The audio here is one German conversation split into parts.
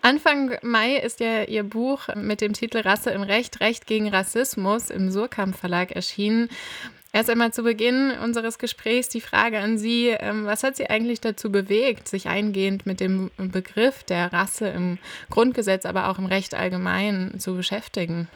Anfang Mai ist ja Ihr Buch mit dem Titel Rasse im Recht, Recht gegen Rassismus im Surkamp Verlag erschienen. Erst einmal zu Beginn unseres Gesprächs die Frage an Sie, was hat Sie eigentlich dazu bewegt, sich eingehend mit dem Begriff der Rasse im Grundgesetz, aber auch im Recht allgemein zu beschäftigen?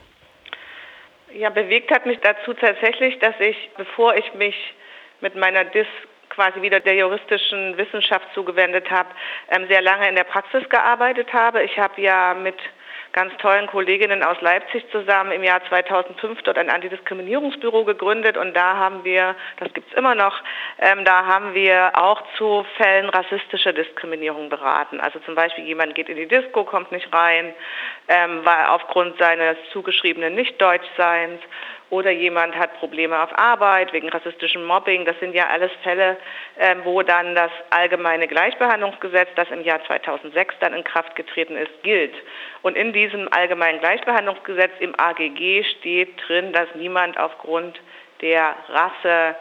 Ja, bewegt hat mich dazu tatsächlich, dass ich, bevor ich mich mit meiner quasi wieder der juristischen Wissenschaft zugewendet habe, sehr lange in der Praxis gearbeitet habe. Ich habe ja mit ganz tollen Kolleginnen aus Leipzig zusammen im Jahr 2005 dort ein Antidiskriminierungsbüro gegründet und da haben wir, das gibt's immer noch, da haben wir auch zu Fällen rassistischer Diskriminierung beraten. Also zum Beispiel jemand geht in die Disco, kommt nicht rein, weil aufgrund seines zugeschriebenen Nicht-Deutschseins, oder jemand hat Probleme auf Arbeit wegen rassistischem Mobbing. Das sind ja alles Fälle, wo dann das allgemeine Gleichbehandlungsgesetz, das im Jahr 2006 dann in Kraft getreten ist, gilt. Und in diesem allgemeinen Gleichbehandlungsgesetz im AGG steht drin, dass niemand aufgrund der Rasse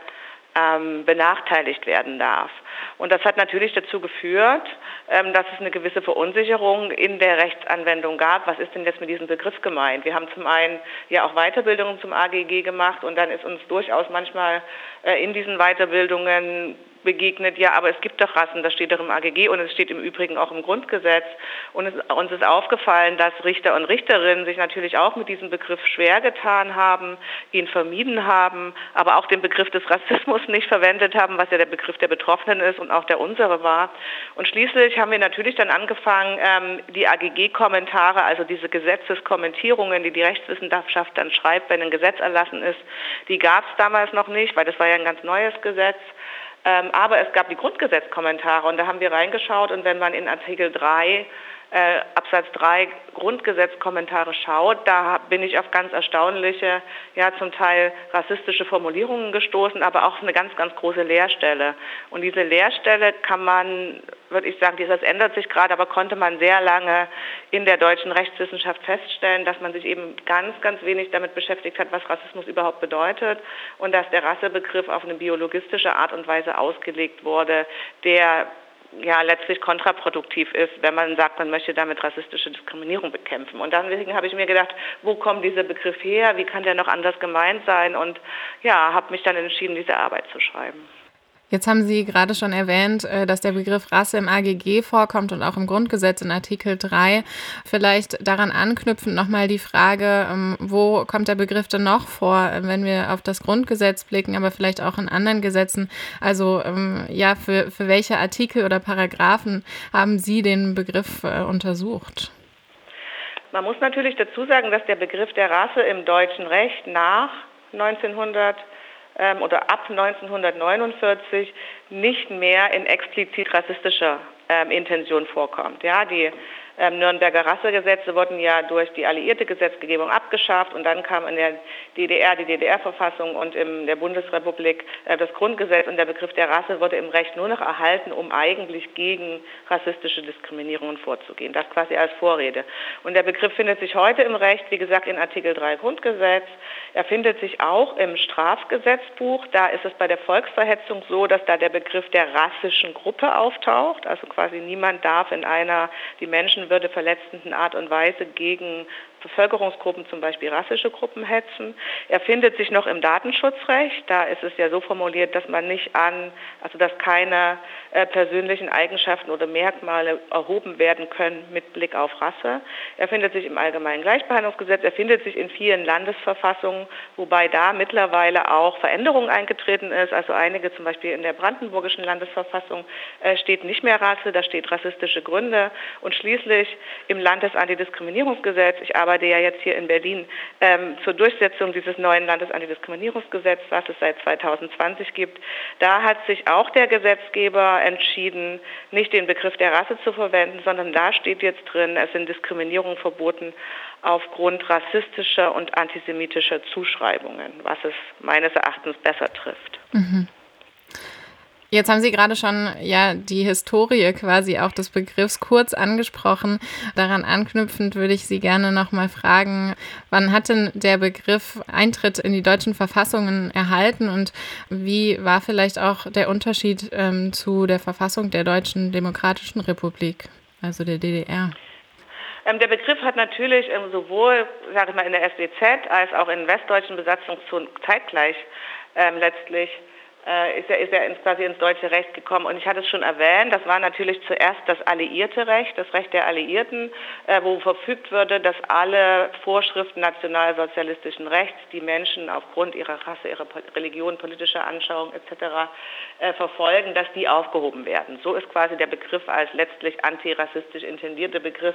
benachteiligt werden darf. Und das hat natürlich dazu geführt, dass es eine gewisse Verunsicherung in der Rechtsanwendung gab. Was ist denn jetzt mit diesem Begriff gemeint? Wir haben zum einen ja auch Weiterbildungen zum AGG gemacht und dann ist uns durchaus manchmal in diesen Weiterbildungen begegnet, ja, aber es gibt doch Rassen, das steht doch im AGG und es steht im Übrigen auch im Grundgesetz. Und uns ist aufgefallen, dass Richter und Richterinnen sich natürlich auch mit diesem Begriff schwer getan haben, ihn vermieden haben, aber auch den Begriff des Rassismus nicht verwendet haben, was ja der Begriff der Betroffenen ist und auch der unsere war. Und schließlich haben wir natürlich dann angefangen, die AGG-Kommentare, also diese Gesetzeskommentierungen, die die Rechtswissenschaft dann schreibt, wenn ein Gesetz erlassen ist, die gab es damals noch nicht, weil das war ja ein ganz neues Gesetz. Aber es gab die Grundgesetzkommentare und da haben wir reingeschaut und wenn man in Artikel 3, Absatz 3 Grundgesetzkommentare schaut, da bin ich auf ganz erstaunliche, ja zum Teil rassistische Formulierungen gestoßen, aber auch eine ganz, ganz große Leerstelle. Und diese Leerstelle kann man, würde ich sagen, das ändert sich gerade, aber konnte man sehr lange in der deutschen Rechtswissenschaft feststellen, dass man sich eben ganz, ganz wenig damit beschäftigt hat, was Rassismus überhaupt bedeutet und dass der Rassebegriff auf eine biologistische Art und Weise ausgelegt wurde, der ja letztlich kontraproduktiv ist, wenn man sagt, man möchte damit rassistische Diskriminierung bekämpfen. Und deswegen habe ich mir gedacht, wo kommt dieser Begriff her? Wie kann der noch anders gemeint sein? Und ja, habe mich dann entschieden, diese Arbeit zu schreiben. Jetzt haben Sie gerade schon erwähnt, dass der Begriff Rasse im AGG vorkommt und auch im Grundgesetz in Artikel 3. Vielleicht daran anknüpfend nochmal die Frage, wo kommt der Begriff denn noch vor, wenn wir auf das Grundgesetz blicken, aber vielleicht auch in anderen Gesetzen? Also ja, für welche Artikel oder Paragraphen haben Sie den Begriff untersucht? Man muss natürlich dazu sagen, dass der Begriff der Rasse im deutschen Recht nach 1900 oder ab 1949 nicht mehr in explizit rassistischer Intention vorkommt. Ja, die Nürnberger Rassegesetze wurden ja durch die alliierte Gesetzgebung abgeschafft und dann kam in der DDR die DDR-Verfassung und in der Bundesrepublik das Grundgesetz und der Begriff der Rasse wurde im Recht nur noch erhalten, um eigentlich gegen rassistische Diskriminierungen vorzugehen. Das quasi als Vorrede. Und der Begriff findet sich heute im Recht, wie gesagt, in Artikel 3 Grundgesetz. Er findet sich auch im Strafgesetzbuch. Da ist es bei der Volksverhetzung so, dass da der Begriff der rassischen Gruppe auftaucht. Also quasi niemand darf in einer die Menschenwürde verletzenden Art und Weise gegen Bevölkerungsgruppen, zum Beispiel rassische Gruppen, hetzen. Er findet sich noch im Datenschutzrecht. Da ist es ja so formuliert, dass man dass keine persönlichen Eigenschaften oder Merkmale erhoben werden können mit Blick auf Rasse. Er findet sich im Allgemeinen Gleichbehandlungsgesetz. Er findet sich in vielen Landesverfassungen, wobei da mittlerweile auch Veränderungen eingetreten ist. Also einige, zum Beispiel in der brandenburgischen Landesverfassung, steht nicht mehr Rasse, da steht rassistische Gründe. Und schließlich im Landesantidiskriminierungsgesetz, ich arbeite ja jetzt hier in Berlin zur Durchsetzung dieses neuen Landesantidiskriminierungsgesetzes, was es seit 2020 gibt. Da hat sich auch der Gesetzgeber entschieden, nicht den Begriff der Rasse zu verwenden, sondern da steht jetzt drin, es sind Diskriminierungen verboten aufgrund rassistischer und antisemitischer Zuschreibungen, was es meines Erachtens besser trifft. Mhm. Jetzt haben Sie gerade schon ja die Historie quasi auch des Begriffs kurz angesprochen. Daran anknüpfend würde ich Sie gerne noch mal fragen, wann hat denn der Begriff Eintritt in die deutschen Verfassungen erhalten und wie war vielleicht auch der Unterschied zu der Verfassung der Deutschen Demokratischen Republik, also der DDR? Der Begriff hat natürlich sowohl, sage ich mal, in der SBZ als auch in westdeutschen Besatzungszonen zeitgleich letztlich ist er quasi ins deutsche Recht gekommen. Und ich hatte es schon erwähnt, das war natürlich zuerst das alliierte Recht, das Recht der Alliierten, wo verfügt wurde, dass alle Vorschriften nationalsozialistischen Rechts, die Menschen aufgrund ihrer Rasse, ihrer Religion, politischer Anschauung etc. Verfolgen, dass die aufgehoben werden. So ist quasi der Begriff als letztlich antirassistisch intendierte Begriff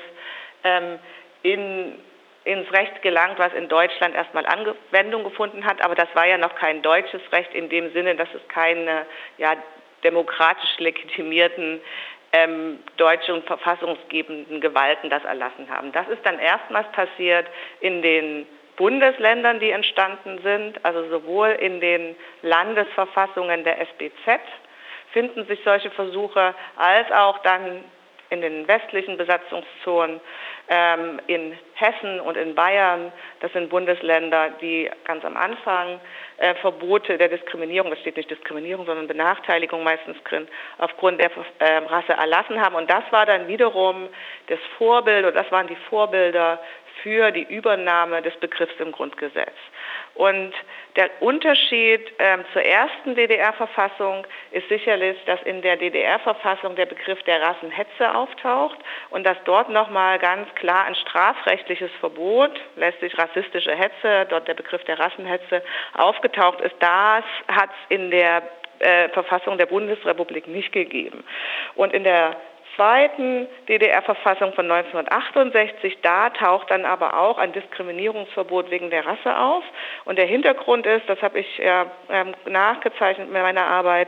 ins Recht gelangt, was in Deutschland erstmal Anwendung gefunden hat. Aber das war ja noch kein deutsches Recht in dem Sinne, dass es keine demokratisch legitimierten deutsche und verfassungsgebenden Gewalten das erlassen haben. Das ist dann erstmals passiert in den Bundesländern, die entstanden sind, also sowohl in den Landesverfassungen der SBZ finden sich solche Versuche, als auch dann in den westlichen Besatzungszonen, in Hessen und in Bayern. Das sind Bundesländer, die ganz am Anfang Verbote der Diskriminierung, es steht nicht Diskriminierung, sondern Benachteiligung meistens drin, aufgrund der Rasse erlassen haben. Und das war dann wiederum das Vorbild, oder das waren die Vorbilder für die Übernahme des Begriffs im Grundgesetz. Und der Unterschied zur ersten DDR-Verfassung ist sicherlich, dass in der DDR-Verfassung der Begriff der Rassenhetze auftaucht und dass dort nochmal ganz klar ein strafrechtliches Verbot, letztlich rassistische Hetze, dort der Begriff der Rassenhetze aufgetaucht ist. Das hat es in der Verfassung der Bundesrepublik nicht gegeben. Und in der zweiten DDR-Verfassung von 1968, da taucht dann aber auch ein Diskriminierungsverbot wegen der Rasse auf. Und der Hintergrund ist, das habe ich nachgezeichnet mit meiner Arbeit,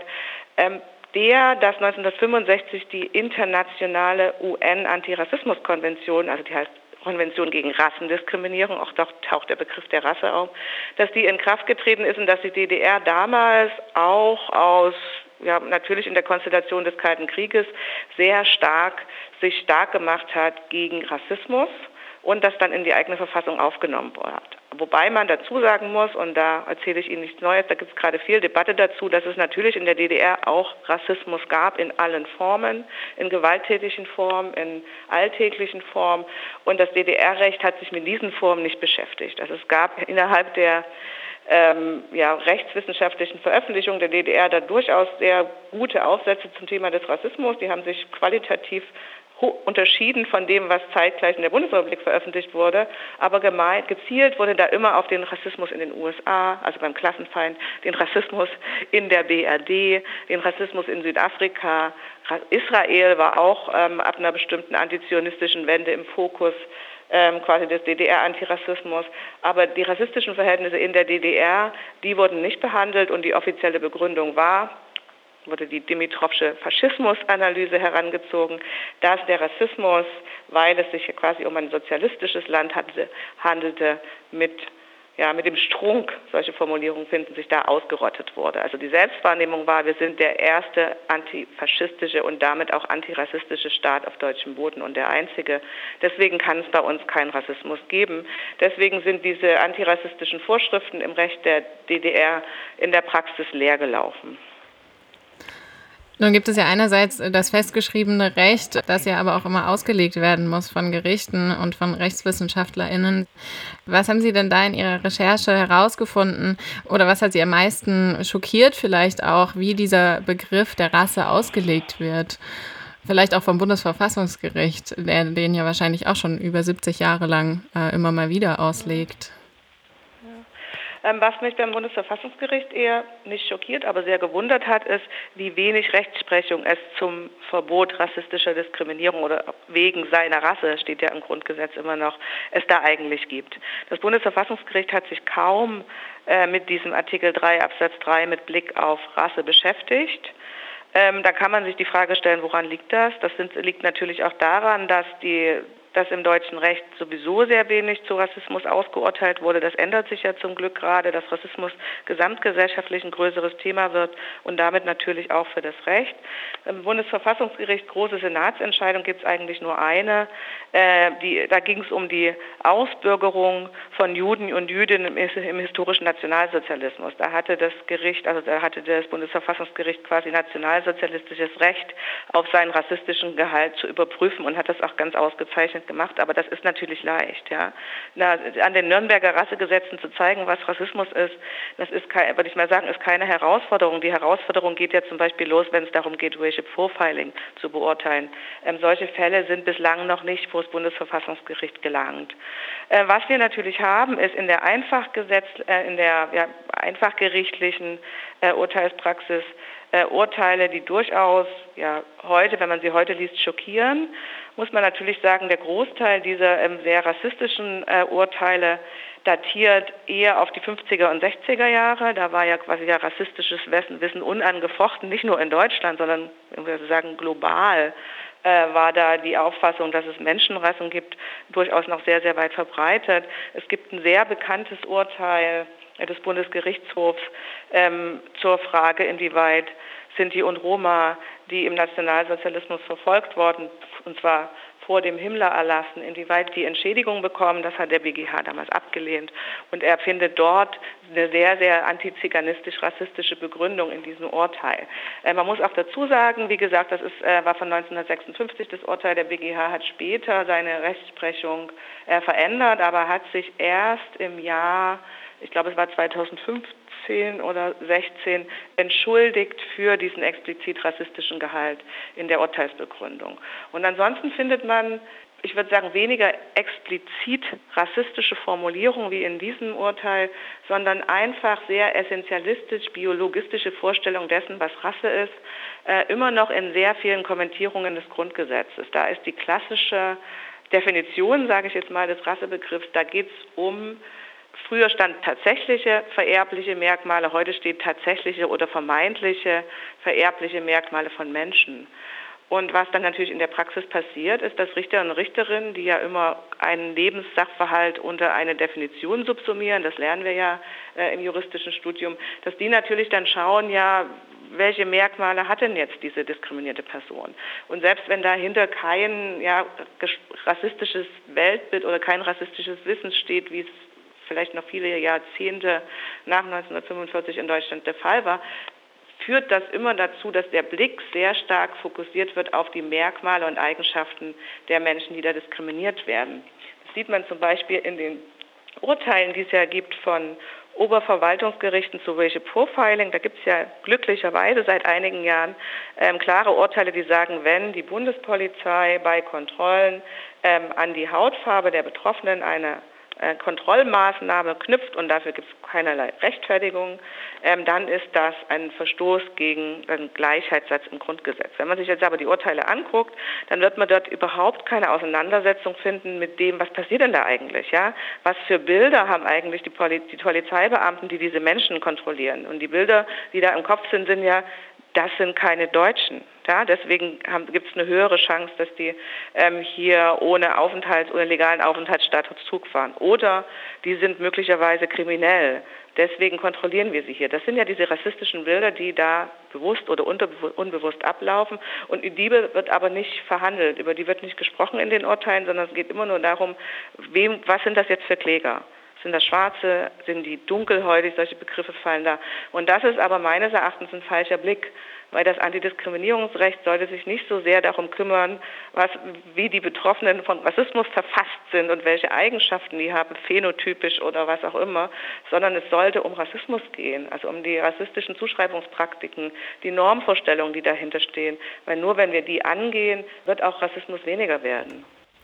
dass 1965 die internationale UN-Antirassismus-Konvention, also die heißt Konvention gegen Rassendiskriminierung, auch dort taucht der Begriff der Rasse auf, dass die in Kraft getreten ist und dass die DDR damals auch aus natürlich in der Konstellation des Kalten Krieges sich stark gemacht hat gegen Rassismus und das dann in die eigene Verfassung aufgenommen hat. Wobei man dazu sagen muss, und da erzähle ich Ihnen nichts Neues, da gibt es gerade viel Debatte dazu, dass es natürlich in der DDR auch Rassismus gab in allen Formen, in gewalttätigen Formen, in alltäglichen Formen. Und das DDR-Recht hat sich mit diesen Formen nicht beschäftigt. Also es gab innerhalb der rechtswissenschaftlichen Veröffentlichungen der DDR da durchaus sehr gute Aufsätze zum Thema des Rassismus. Die haben sich qualitativ unterschieden von dem, was zeitgleich in der Bundesrepublik veröffentlicht wurde. Aber gezielt wurde da immer auf den Rassismus in den USA, also beim Klassenfeind, den Rassismus in der BRD, den Rassismus in Südafrika. Israel war auch ab einer bestimmten antizionistischen Wende im Fokus quasi des DDR-Antirassismus. Aber die rassistischen Verhältnisse in der DDR, die wurden nicht behandelt und die offizielle Begründung wurde die Dimitrovsche Faschismusanalyse herangezogen, dass der Rassismus, weil es sich quasi um ein sozialistisches Land handelte, mit dem Strunk, solche Formulierungen finden sich da, ausgerottet wurde. Also die Selbstwahrnehmung war, wir sind der erste antifaschistische und damit auch antirassistische Staat auf deutschem Boden und der einzige. Deswegen kann es bei uns keinen Rassismus geben. Deswegen sind diese antirassistischen Vorschriften im Recht der DDR in der Praxis leer gelaufen. Nun gibt es ja einerseits das festgeschriebene Recht, das ja aber auch immer ausgelegt werden muss von Gerichten und von RechtswissenschaftlerInnen. Was haben Sie denn da in Ihrer Recherche herausgefunden oder was hat Sie am meisten schockiert vielleicht auch, wie dieser Begriff der Rasse ausgelegt wird? Vielleicht auch vom Bundesverfassungsgericht, der den ja wahrscheinlich auch schon über 70 Jahre lang immer mal wieder auslegt. Was mich beim Bundesverfassungsgericht eher nicht schockiert, aber sehr gewundert hat, ist, wie wenig Rechtsprechung es zum Verbot rassistischer Diskriminierung oder wegen seiner Rasse, steht ja im Grundgesetz immer noch, es da eigentlich gibt. Das Bundesverfassungsgericht hat sich kaum mit diesem Artikel 3 Absatz 3 mit Blick auf Rasse beschäftigt. Da kann man sich die Frage stellen, woran liegt das? Das liegt natürlich auch daran, dass im deutschen Recht sowieso sehr wenig zu Rassismus ausgeurteilt wurde. Das ändert sich ja zum Glück gerade, dass Rassismus gesamtgesellschaftlich ein größeres Thema wird und damit natürlich auch für das Recht. Im Bundesverfassungsgericht, große Senatsentscheidung, gibt es eigentlich nur eine. Da ging es um die Ausbürgerung von Juden und Jüdinnen im historischen Nationalsozialismus. Da hatte das Bundesverfassungsgericht quasi nationalsozialistisches Recht auf seinen rassistischen Gehalt zu überprüfen und hat das auch ganz ausgezeichnet gemacht, aber das ist natürlich leicht. Ja. An den Nürnberger Rassegesetzen zu zeigen, was Rassismus ist, das ist, würde ich mal sagen, ist keine Herausforderung. Die Herausforderung geht ja zum Beispiel los, wenn es darum geht, Racial Profiling zu beurteilen. Solche Fälle sind bislang noch nicht vor das Bundesverfassungsgericht gelangt. Was wir natürlich haben, ist in der einfachgerichtlichen Urteilspraxis Urteile, die durchaus heute, wenn man sie heute liest, schockieren, muss man natürlich sagen, der Großteil dieser sehr rassistischen Urteile datiert eher auf die 50er und 60er Jahre. Da war ja quasi rassistisches Wissen unangefochten, nicht nur in Deutschland, sondern sagen global war da die Auffassung, dass es Menschenrassen gibt, durchaus noch sehr, sehr weit verbreitet. Es gibt ein sehr bekanntes Urteil des Bundesgerichtshofs zur Frage, inwieweit Sinti und Roma, die im Nationalsozialismus verfolgt wurden, und zwar vor dem Himmler-Erlassen, inwieweit die Entschädigung bekommen. Das hat der BGH damals abgelehnt. Und er findet dort eine sehr, sehr antiziganistisch-rassistische Begründung in diesem Urteil. Man muss auch dazu sagen, wie gesagt, das war von 1956 das Urteil. Der BGH hat später seine Rechtsprechung verändert, aber hat sich erst im Jahr, ich glaube es war 2015 oder 16, entschuldigt für diesen explizit rassistischen Gehalt in der Urteilsbegründung. Und ansonsten findet man, ich würde sagen, weniger explizit rassistische Formulierungen wie in diesem Urteil, sondern einfach sehr essentialistisch, biologistische Vorstellungen dessen, was Rasse ist, immer noch in sehr vielen Kommentierungen des Grundgesetzes. Da ist die klassische Definition, sage ich jetzt mal, des Rassebegriffs, da geht es um, früher stand tatsächliche vererbliche Merkmale, heute steht tatsächliche oder vermeintliche vererbliche Merkmale von Menschen. Und was dann natürlich in der Praxis passiert, ist, dass Richter und Richterinnen, die ja immer einen Lebenssachverhalt unter eine Definition subsumieren, das lernen wir ja im juristischen Studium, dass die natürlich dann schauen, ja, welche Merkmale hat denn jetzt diese diskriminierte Person? Und selbst wenn dahinter kein rassistisches Weltbild oder kein rassistisches Wissen steht, wie es vielleicht noch viele Jahrzehnte nach 1945 in Deutschland der Fall war, führt das immer dazu, dass der Blick sehr stark fokussiert wird auf die Merkmale und Eigenschaften der Menschen, die da diskriminiert werden. Das sieht man zum Beispiel in den Urteilen, die es ja gibt von Oberverwaltungsgerichten zu Racial Profiling. Da gibt es ja glücklicherweise seit einigen Jahren klare Urteile, die sagen, wenn die Bundespolizei bei Kontrollen an die Hautfarbe der Betroffenen eine Kontrollmaßnahme knüpft und dafür gibt es keinerlei Rechtfertigung, dann ist das ein Verstoß gegen den Gleichheitssatz im Grundgesetz. Wenn man sich jetzt aber die Urteile anguckt, dann wird man dort überhaupt keine Auseinandersetzung finden mit dem, was passiert denn da eigentlich, ja? Was für Bilder haben eigentlich die Polizeibeamten, die diese Menschen kontrollieren? Und die Bilder, die da im Kopf sind, sind ja, das sind keine Deutschen. Ja, deswegen gibt es eine höhere Chance, dass die hier ohne legalen Aufenthaltsstatus Zug fahren. Oder die sind möglicherweise kriminell. Deswegen kontrollieren wir sie hier. Das sind ja diese rassistischen Bilder, die da bewusst oder unbewusst ablaufen. Und die wird aber nicht verhandelt. Über die wird nicht gesprochen in den Urteilen, sondern es geht immer nur darum, was sind das jetzt für Kläger? Sind das Schwarze? Sind die dunkelhäutig? Solche Begriffe fallen da. Und das ist aber meines Erachtens ein falscher Blick, weil das Antidiskriminierungsrecht sollte sich nicht so sehr darum kümmern, wie die Betroffenen von Rassismus verfasst sind und welche Eigenschaften die haben, phänotypisch oder was auch immer, sondern es sollte um Rassismus gehen, also um die rassistischen Zuschreibungspraktiken, die Normvorstellungen, die dahinter stehen. Weil nur wenn wir die angehen, wird auch Rassismus weniger werden.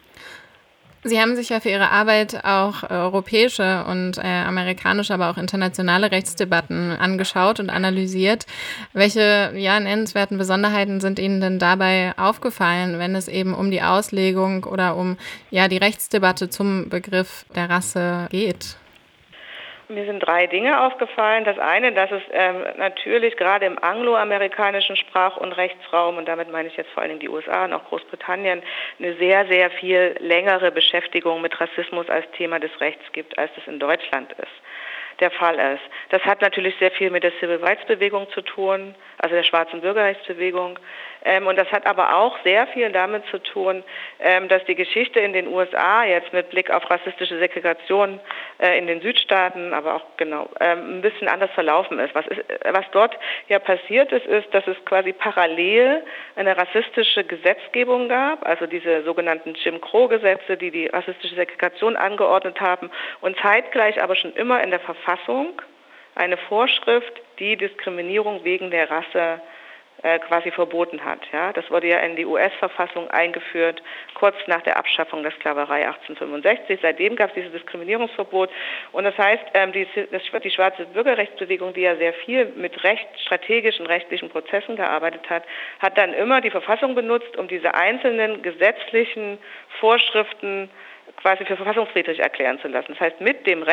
Sie haben sich ja für Ihre Arbeit auch europäische und amerikanische, aber auch internationale Rechtsdebatten angeschaut und analysiert. Welche nennenswerten Besonderheiten sind Ihnen denn dabei aufgefallen, wenn es eben um die Auslegung oder um die Rechtsdebatte zum Begriff der Rasse geht? Mir sind 3 Dinge aufgefallen. Das eine, dass es natürlich gerade im angloamerikanischen Sprach- und Rechtsraum, und damit meine ich jetzt vor allen Dingen die USA und auch Großbritannien, eine sehr, sehr viel längere Beschäftigung mit Rassismus als Thema des Rechts gibt, als das in Deutschland der Fall ist. Das hat natürlich sehr viel mit der Civil Rights Bewegung zu tun, also der schwarzen Bürgerrechtsbewegung. Und das hat aber auch sehr viel damit zu tun, dass die Geschichte in den USA jetzt mit Blick auf rassistische Segregation in den Südstaaten, aber auch ein bisschen anders verlaufen ist. Was dort ja passiert ist, dass es quasi parallel eine rassistische Gesetzgebung gab, also diese sogenannten Jim Crow-Gesetze, die die rassistische Segregation angeordnet haben, und zeitgleich aber schon immer in der Verfassung eine Vorschrift, die Diskriminierung wegen der Rasse quasi verboten hat. Ja, das wurde ja in die US-Verfassung eingeführt, kurz nach der Abschaffung der Sklaverei 1865. Seitdem gab es dieses Diskriminierungsverbot. Und das heißt, die schwarze Bürgerrechtsbewegung, die ja sehr viel mit strategischen rechtlichen Prozessen gearbeitet hat, hat dann immer die Verfassung benutzt, um diese einzelnen gesetzlichen Vorschriften quasi für verfassungswidrig erklären zu lassen. Das heißt, mit dem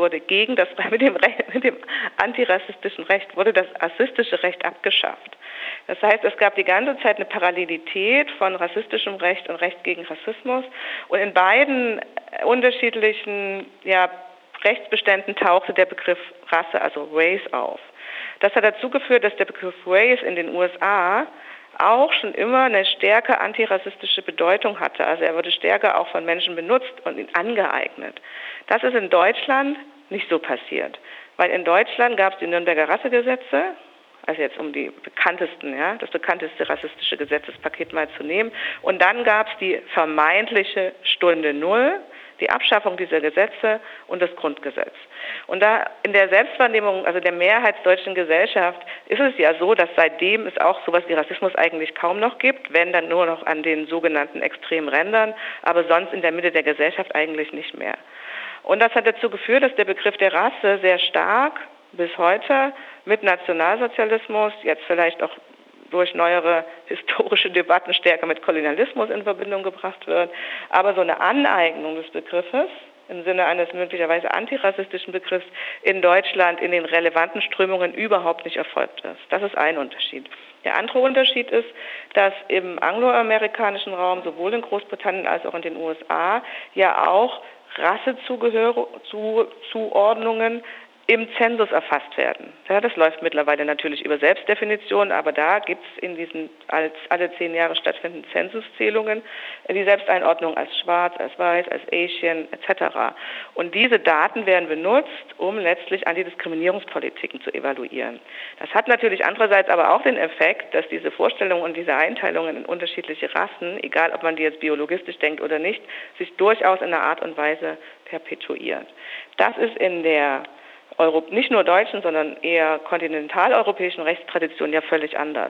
antirassistischen Recht wurde das rassistische Recht abgeschafft. Das heißt, es gab die ganze Zeit eine Parallelität von rassistischem Recht und Recht gegen Rassismus. Und in beiden unterschiedlichen Rechtsbeständen tauchte der Begriff Rasse, also Race, auf. Das hat dazu geführt, dass der Begriff Race in den USA auch schon immer eine stärker antirassistische Bedeutung hatte. Also er wurde stärker auch von Menschen benutzt und angeeignet. Das ist in Deutschland nicht so passiert, weil in Deutschland gab es die Nürnberger Rassegesetze, also jetzt um das bekannteste rassistische Gesetzespaket mal zu nehmen. Und dann gab es die vermeintliche Stunde Null, die Abschaffung dieser Gesetze und das Grundgesetz. Und da in der Selbstwahrnehmung, also der mehrheitsdeutschen Gesellschaft, ist es ja so, dass seitdem es auch sowas wie Rassismus eigentlich kaum noch gibt, wenn dann nur noch an den sogenannten extremen Rändern, aber sonst in der Mitte der Gesellschaft eigentlich nicht mehr. Und das hat dazu geführt, dass der Begriff der Rasse sehr stark bis heute mit Nationalsozialismus, jetzt vielleicht auch durch neuere historische Debatten stärker mit Kolonialismus in Verbindung gebracht wird. Aber so eine Aneignung des Begriffes im Sinne eines möglicherweise antirassistischen Begriffs in Deutschland in den relevanten Strömungen überhaupt nicht erfolgt ist. Das ist ein Unterschied. Der andere Unterschied ist, dass im angloamerikanischen Raum, sowohl in Großbritannien als auch in den USA, ja auch Rassezuordnungen im Zensus erfasst werden. Ja, das läuft mittlerweile natürlich über Selbstdefinition, aber da gibt es in diesen alle 10 Jahre stattfindenden Zensuszählungen die Selbsteinordnung als schwarz, als weiß, als Asian etc. Und diese Daten werden benutzt, um letztlich Antidiskriminierungspolitiken zu evaluieren. Das hat natürlich andererseits aber auch den Effekt, dass diese Vorstellungen und diese Einteilungen in unterschiedliche Rassen, egal ob man die jetzt biologistisch denkt oder nicht, sich durchaus in einer Art und Weise perpetuiert. Das ist in der nicht nur deutschen, sondern eher kontinentaleuropäischen Rechtstradition ja völlig anders.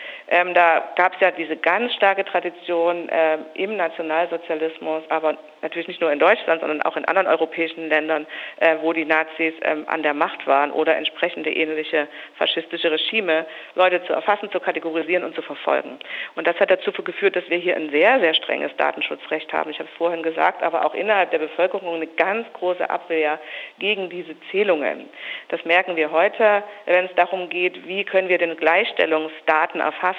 Da gab es ja diese ganz starke Tradition im Nationalsozialismus, aber natürlich nicht nur in Deutschland, sondern auch in anderen europäischen Ländern, wo die Nazis an der Macht waren oder entsprechende ähnliche faschistische Regime, Leute zu erfassen, zu kategorisieren und zu verfolgen. Und das hat dazu geführt, dass wir hier ein sehr, sehr strenges Datenschutzrecht haben. Ich habe es vorhin gesagt, aber auch innerhalb der Bevölkerung eine ganz große Abwehr gegen diese Zählungen. Das merken wir heute, wenn es darum geht, wie können wir denn Gleichstellungsdaten erfassen,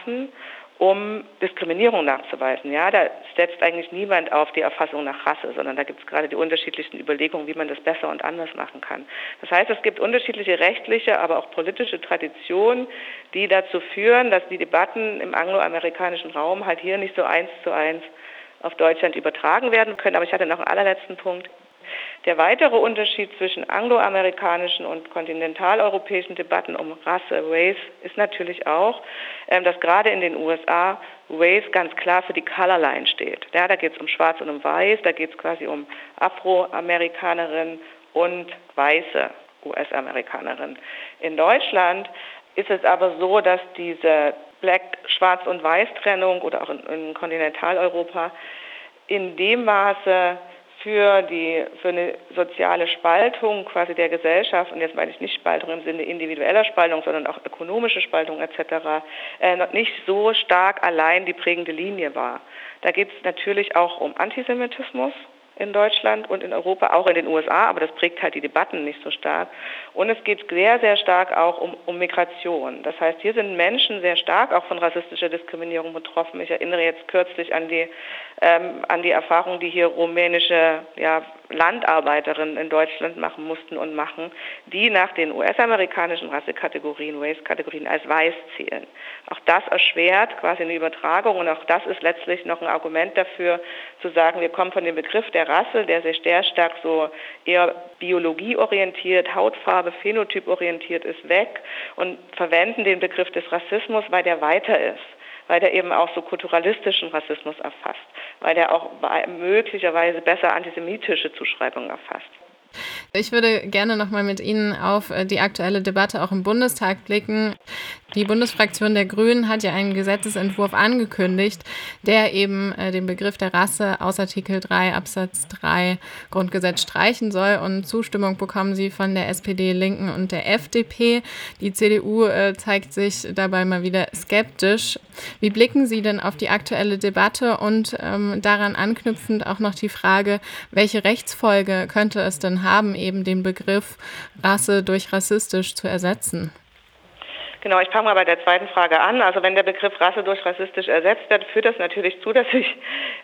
um Diskriminierung nachzuweisen. Ja, da setzt eigentlich niemand auf die Erfassung nach Rasse, sondern da gibt es gerade die unterschiedlichsten Überlegungen, wie man das besser und anders machen kann. Das heißt, es gibt unterschiedliche rechtliche, aber auch politische Traditionen, die dazu führen, dass die Debatten im angloamerikanischen Raum halt hier nicht so 1:1 auf Deutschland übertragen werden können. Aber ich hatte noch einen allerletzten Punkt. Der weitere Unterschied zwischen angloamerikanischen und kontinentaleuropäischen Debatten um Rasse, Race, ist natürlich auch, dass gerade in den USA Race ganz klar für die Color Line steht. Ja, da geht es um Schwarz und um Weiß, da geht es quasi um Afroamerikanerinnen und weiße US-Amerikanerinnen. In Deutschland ist es aber so, dass diese Schwarz- und Weiß-Trennung oder auch in Kontinentaleuropa in dem Maße für eine soziale Spaltung quasi der Gesellschaft, und jetzt meine ich nicht Spaltung im Sinne individueller Spaltung, sondern auch ökonomische Spaltung etc., noch nicht so stark allein die prägende Linie war. Da geht es natürlich auch um Antisemitismus in Deutschland und in Europa, auch in den USA, aber das prägt halt die Debatten nicht so stark. Und es geht sehr, sehr stark auch um Migration. Das heißt, hier sind Menschen sehr stark auch von rassistischer Diskriminierung betroffen. Ich erinnere jetzt kürzlich an die Erfahrung, die hier rumänische Landarbeiterinnen in Deutschland machen mussten und machen, die nach den US-amerikanischen Rassekategorien, Race-Kategorien als weiß zählen. Auch das erschwert quasi eine Übertragung und auch das ist letztlich noch ein Argument dafür, zu sagen, wir kommen von dem Begriff der Rasse, der sich sehr stark so eher biologieorientiert, Hautfarbe, phänotyporientiert ist, weg und verwenden den Begriff des Rassismus, weil der weiter ist, weil der eben auch so kulturalistischen Rassismus erfasst, weil der auch möglicherweise besser antisemitische Zuschreibungen erfasst. Ich würde gerne noch mal mit Ihnen auf die aktuelle Debatte auch im Bundestag blicken. Die Bundesfraktion der Grünen hat ja einen Gesetzesentwurf angekündigt, der eben den Begriff der Rasse aus Artikel 3 Absatz 3 Grundgesetz streichen soll. Und Zustimmung bekommen sie von der SPD, Linken und der FDP. Die CDU zeigt sich dabei mal wieder skeptisch. Wie blicken Sie denn auf die aktuelle Debatte und daran anknüpfend auch noch die Frage, welche Rechtsfolge könnte es denn haben, eben den Begriff Rasse durch rassistisch zu ersetzen? Genau, ich fange mal bei der zweiten Frage an. Also wenn der Begriff Rasse durch rassistisch ersetzt wird, führt das natürlich zu, dass sich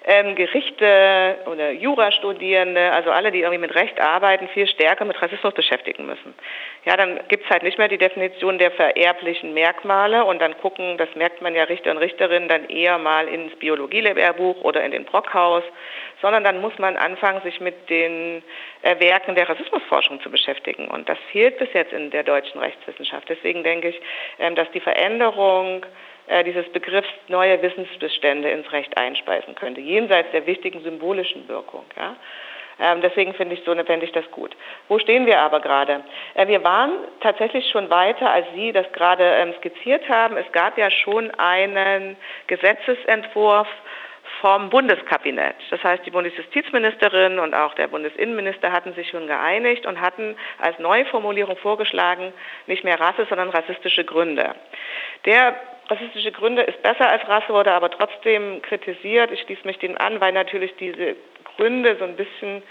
Gerichte oder Jurastudierende, also alle, die irgendwie mit Recht arbeiten, viel stärker mit Rassismus beschäftigen müssen. Ja, dann gibt es halt nicht mehr die Definition der vererblichen Merkmale und dann gucken, das merkt man ja Richter und Richterinnen, dann eher mal ins Biologie-Lehrbuch oder in den Brockhaus, sondern dann muss man anfangen, sich mit den Werken der Rassismusforschung zu beschäftigen. Und das fehlt bis jetzt in der deutschen Rechtswissenschaft. Deswegen denke ich, dass die Veränderung dieses Begriffs neue Wissensbestände ins Recht einspeisen könnte, jenseits der wichtigen symbolischen Wirkung. Ja? Deswegen fände ich das gut. Wo stehen wir aber gerade? Wir waren tatsächlich schon weiter, als Sie das gerade skizziert haben. Es gab ja schon einen Gesetzesentwurf vom Bundeskabinett. Das heißt, die Bundesjustizministerin und auch der Bundesinnenminister hatten sich schon geeinigt und hatten als Neuformulierung vorgeschlagen, nicht mehr Rasse, sondern rassistische Gründe. Der rassistische Gründe ist besser als Rasse, wurde aber trotzdem kritisiert. Ich schließe mich dem an, weil natürlich diese Gründe so ein bisschen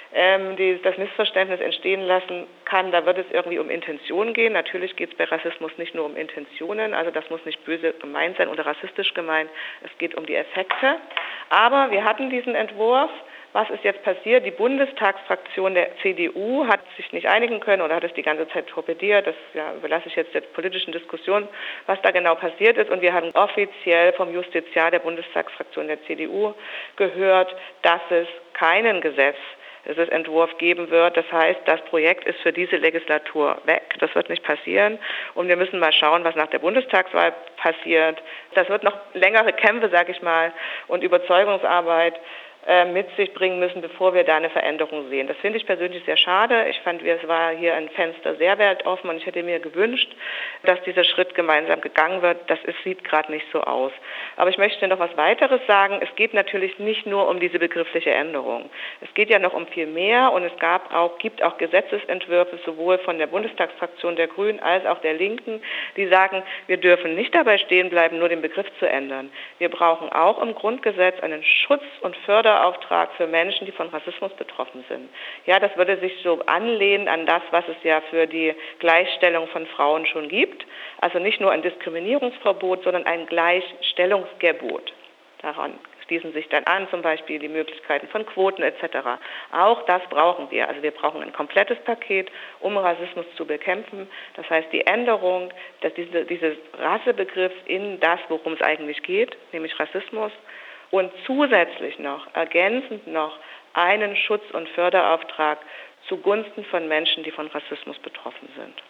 das Missverständnis entstehen lassen kann, da wird es irgendwie um Intention gehen. Natürlich geht es bei Rassismus nicht nur um Intentionen, also das muss nicht böse gemeint sein oder rassistisch gemeint, es geht um die Effekte. Aber wir hatten diesen Entwurf. Was ist jetzt passiert? Die Bundestagsfraktion der CDU hat sich nicht einigen können oder hat es die ganze Zeit torpediert. Das überlasse ich jetzt der politischen Diskussion, was da genau passiert ist. Und wir haben offiziell vom Justiziar der Bundestagsfraktion der CDU gehört, dass es keinen Gesetzesentwurf geben wird. Das heißt, das Projekt ist für diese Legislatur weg. Das wird nicht passieren. Und wir müssen mal schauen, was nach der Bundestagswahl passiert. Das wird noch längere Kämpfe, sage ich mal, und Überzeugungsarbeit mit sich bringen müssen, bevor wir da eine Veränderung sehen. Das finde ich persönlich sehr schade. Ich fand, es war hier ein Fenster sehr weltoffen und ich hätte mir gewünscht, dass dieser Schritt gemeinsam gegangen wird. Das sieht gerade nicht so aus. Aber ich möchte noch was weiteres sagen. Es geht natürlich nicht nur um diese begriffliche Änderung. Es geht ja noch um viel mehr und es gibt auch Gesetzesentwürfe sowohl von der Bundestagsfraktion der Grünen als auch der Linken, die sagen, wir dürfen nicht dabei stehen bleiben, nur den Begriff zu ändern. Wir brauchen auch im Grundgesetz einen Schutz- und Förderauftrag für Menschen, die von Rassismus betroffen sind. Ja, das würde sich so anlehnen an das, was es ja für die Gleichstellung von Frauen schon gibt. Also nicht nur ein Diskriminierungsverbot, sondern ein Gleichstellungsgebot. Daran schließen sich dann an, zum Beispiel die Möglichkeiten von Quoten etc. Auch das brauchen wir. Also wir brauchen ein komplettes Paket, um Rassismus zu bekämpfen. Das heißt, die Änderung dieses Rassebegriffs in das, worum es eigentlich geht, nämlich Rassismus, und zusätzlich noch, ergänzend noch, einen Schutz- und Förderauftrag zugunsten von Menschen, die von Rassismus betroffen sind.